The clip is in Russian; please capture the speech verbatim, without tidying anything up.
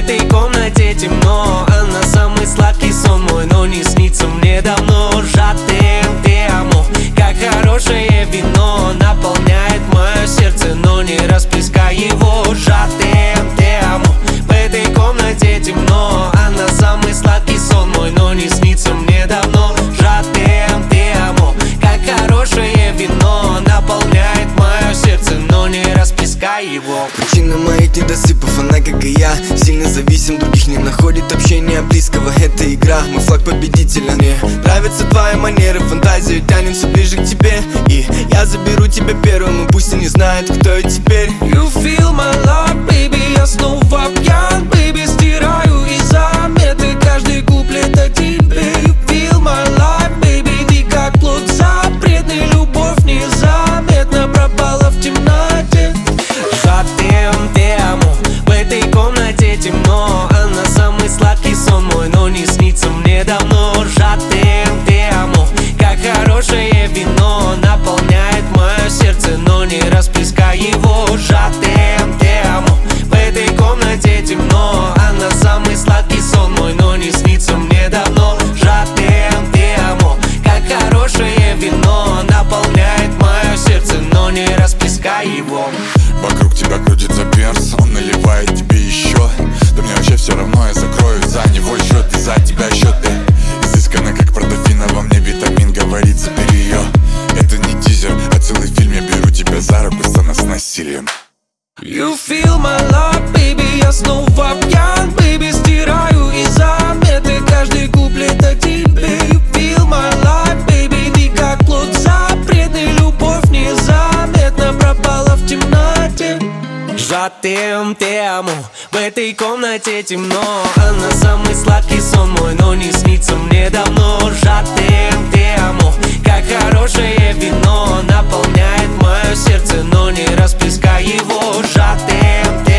этой комнате темно, она самый сладкий сон мой, но не снится мне давно. Жатем те амо, как хорошее вино, наполняет мое сердце, но не расплескай его. Жатем те амо, в этой комнате темно, она самый сладкий сон мой, но не снится мне давно. Жатем те амо, как хорошее вино, наполняет мое сердце, но не расплескай его. Причина моих недосыпов, она как и я, сильно зависим, других не находит общения близкого. Это игра, мой флаг победителя. Мне нравятся твои манеры, фантазия тянет все ближе к тебе, и я заберу тебя первым, и пусть и не знает, кто я теперь. You feel my love, baby, я снова пьян, baby, стираю из заметы каждый куплет о тебе. You feel my life, baby, ты как плод запретный, любовь незаметно пропала в темноте. Жатем те амо, в этой комнате темно, она самый сладкий сон мой, но не снится мне давно. Жатем те амо, как хорошее вино, наполняет мое сердце, но не расплескай его. Жатем те амо, в этой комнате темно, она самый сладкий сон мой, но не снится мне давно. Жатем те амо, как хорошее вино, наполняет мое сердце, но не расплескай его. Вокруг тебя крутится перс, он наливает тебе еще. Да мне вообще все равно, я закрою за него счет, и за тебя счет. Изысканно, как портофина, во мне витамин, говорит, забери ее. Это не тизер, а целый фильм, я беру тебя за руку, сцена с насилием. You feel my love, baby, я снова пьян, baby, стираю из заметы каждый куплет о тебе. You feel my life, baby, ты как плод запретный, любовь незаметно пропала в темноте. Жатем те амо, в этой комнате темно, она самый сладкий сон мой, но не снится мне давно. Жатем те амо, как хорошее вино, наполняет мое сердце, но не расплескай его. Жатем те